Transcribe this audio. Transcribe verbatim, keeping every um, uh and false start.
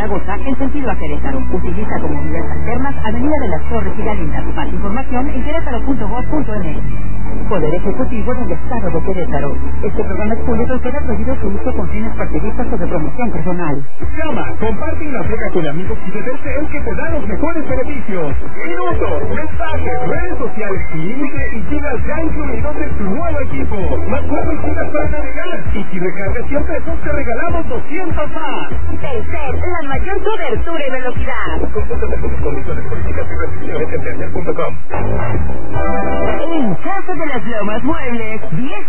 Zaragoza en sentido a Querétaro. Utiliza como vías alternas Avenida de las Torres y Galindo. Más información en querétaro punto gob punto eme equis. Poder Ejecutivo del Estado de Querétaro. Este programa es público y queda prohibido su uso con fines partidistas o de promoción personal. Llama, comparte y navega con amigos y detente el que te da los mejores beneficios. Minutos, mensajes, redes sociales y límite y gigas ya incluidos en tu nuevo equipo. Más cuatro gigas para navegar. Y si recargas cien pesos te regalamos doscientos más. Telcel, la mayor cobertura y velocidad. Consulta las condiciones políticas y restricciones en telcel punto com. En Casa de las Lomas Muebles, diez